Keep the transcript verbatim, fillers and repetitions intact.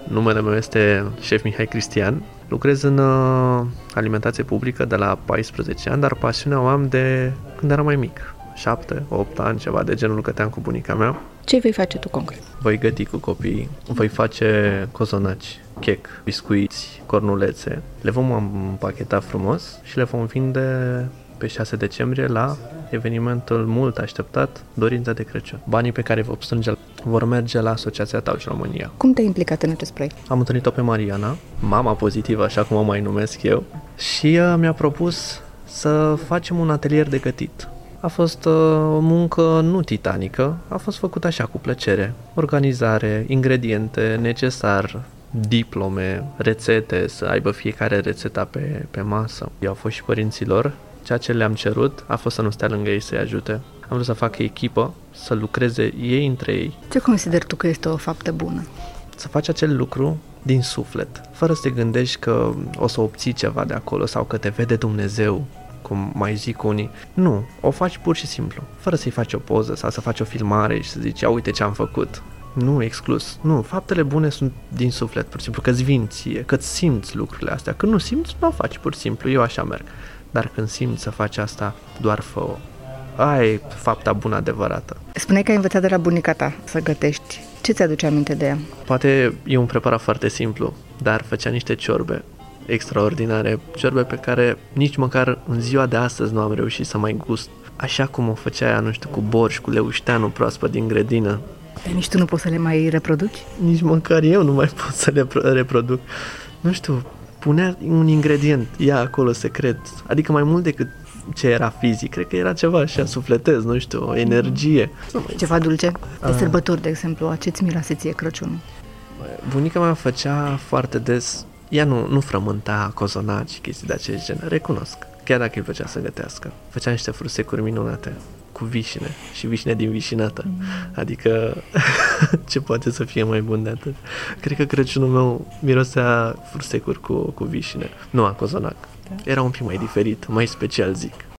Numele meu este Șef Mihai Cristian. Lucrez în uh, alimentație publică de la paisprezece ani, dar pasiunea o am de când eram mai mic. șapte, opt ani, ceva de genul, căteam cu bunica mea. Ce vei face tu concret? Voi găti cu copiii, voi face cozonaci, chec, biscuiți, cornulețe. Le vom împacheta frumos și le vom vinde pe șase decembrie la evenimentul mult așteptat, Dorința de Crăciun. Banii pe care vă strânge vor merge la Asociația Tauci România. Cum te-ai implicat în acest proiect? Am întâlnit-o pe Mariana, mama pozitivă, așa cum o mai numesc eu, și uh, mi-a propus să facem un atelier de gătit. A fost uh, o muncă nu titanică, a fost făcută așa cu plăcere. Organizare, ingrediente, necesar, diplome, rețete, să aibă fiecare rețeta pe, pe masă. Eu au fost și părinților. Ceea ce le-am cerut a fost să nu stea lângă ei să-i ajute. Am vrut să facă echipă, să lucreze ei între ei. Ce consideri tu că este o faptă bună? Să faci acel lucru din suflet, fără să te gândești că o să obții ceva de acolo sau că te vede Dumnezeu, cum mai zic unii. Nu, o faci pur și simplu, fără să-i faci o poză sau să faci o filmare și să zici, ia uite ce am făcut. Nu, exclus. Nu, faptele bune sunt din suflet, pur și simplu, că-ți vin ție, că-ți simți lucrurile astea. Când nu simți, nu o faci pur și simplu, eu așa merg. Dar când simți să faci asta, doar fă-o. Aia e fapta bună adevărată. Spuneai că ai învățat de la bunica ta să gătești. Ce ți-aduce aminte de ea? Poate e un preparat foarte simplu, dar făcea niște ciorbe extraordinare, ciorbe pe care nici măcar în ziua de astăzi nu am reușit să mai gust. Așa cum o făcea ea, nu știu, cu borș, cu leușteanul proaspăt din grădină. Dar nici tu nu poți să le mai reproduci? Nici măcar eu nu mai pot să le reproduc. Nu știu, punea un ingredient, ea acolo secret, adică mai mult decât ce era fizic, cred că era ceva așa sufletez, nu știu, o energie. Ceva dulce? De sărbători, de exemplu, a ce-ți miroase ție Crăciunul? Bunica mea făcea foarte des, ea nu, nu frământa cozonaci, chestii de acest gen, recunosc, chiar dacă îi plăcea să gătească. Făcea niște frusecuri minunate, cu vișine și vișine din vișinată, mm. adică ce poate să fie mai bun de atât. Cred că Crăciunul meu mirosea frusecuri cu, cu vișine, nu a cozonac. Da. Era un pic mai diferit, mai special zic.